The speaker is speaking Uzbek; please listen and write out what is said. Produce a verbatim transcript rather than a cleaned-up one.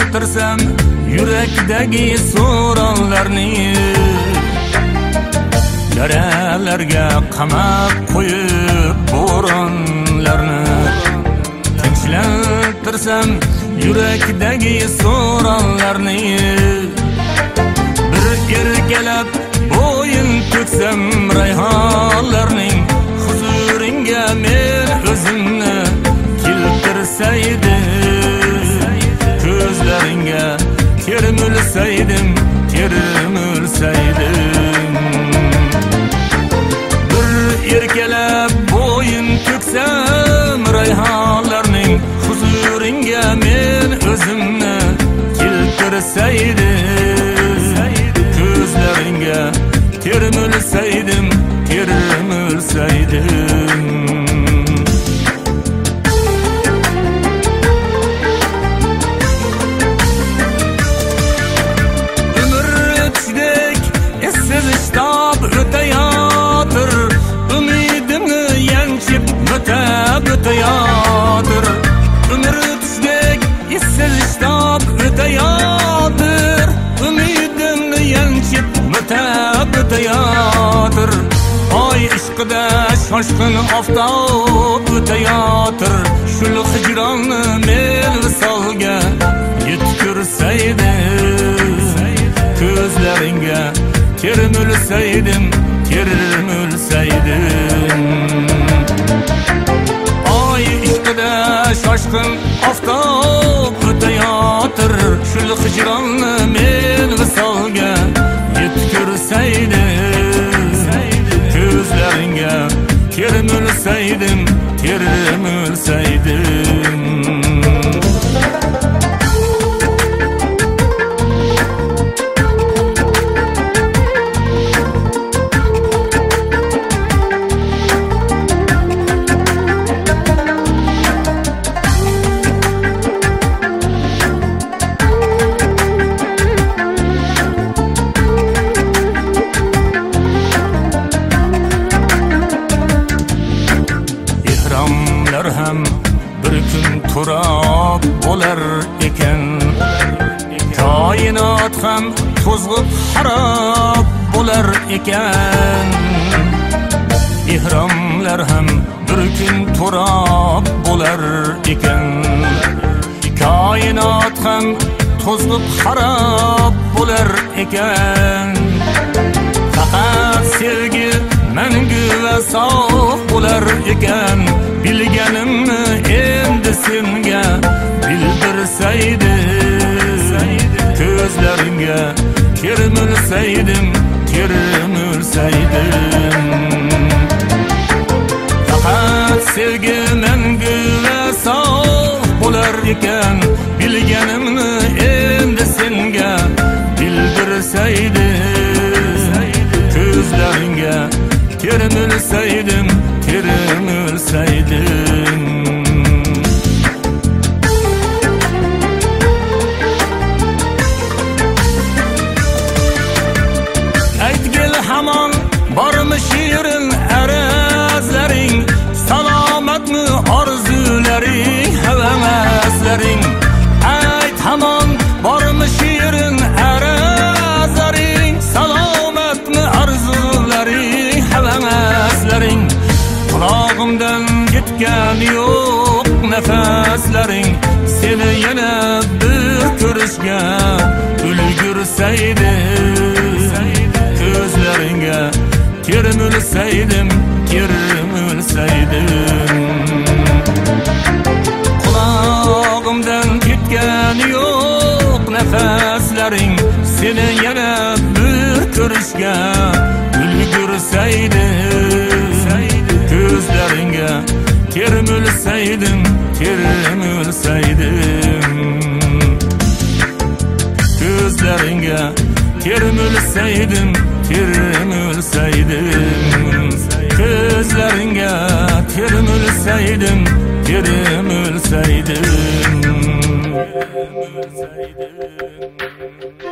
keltirsam yurakdagi so'ronlarni, daralarga qamaq qo'yib bo'ronlarni, tinchlantirsam yurakdagi so'ronlarni, bir erkalab bo'yin to'ksam rayhonlarning huzuringa men o'zimni keltirsaydim, ko'zlaringga termilsaydim, termilsaydim. Bir erkalab bo'yin to'ksam rayhonlarning huzuringa men o'zimni keltirsaydim, ko'zlaringga termilsaydim, termilsaydim. Ömür ötüşdek essiz iştab öteyadır, ümidimni yanchib öteb öteyadır. Ömür ötüşdek essiz iştab öteyadır, ümidimni yanchib öteb öteyadır. Ay ishqida shoshqin oftob o'tayotir, shul hijronni men visolga yetkursaydim, ko'zlaringga termilsaydim, termilsaydim. Ay ishqida shoshqin oftob o'tayotir, shul hijronni men visolga yetkursaydim, ko'zlaringga termilsaydim, termilsaydim. Ham bir kun turab bo'lar ekan, koinot ham to'zg'ib xarob bo'lar ekan. Ihromlar ham bir kun turab bo'lar ekan, koinot ham to'zg'ib xarob bo'lar ekan. Faqat sevgi mangu va sof bo'lar ekan, bilganimni endi senga bildirsaydim, ko'zlaringga termilsaydim, termilsaydim. Faqat sevgi mangu va sof bo'lar ekan, bilganimni endi senga bildirsaydim, ko'zlaringga termilsaydim, termilsaydim. Aytgil hamon bormi shirin arazlaring, salomatmi orzularing, havaslaring. Ayt hamon bormi shirin arazlaring, salomatmi orzularing, havaslaring. Qulog'imdan ketgan yo'q nafaslaring, seni yana bir ko'rishga ulgursaydim, ko'zlaringga termilsaydim, termilsaydim. Qulog'imdan ketgan yo'q nafaslaring, seni yana bir ko'rishga ulgursaydim, ko'zlaringga termilsaydim, termilsaydim. Ko'zlaringga termilsaydim, termilsaydim. Ko'zlaringga termilsaydim, termilsaydim.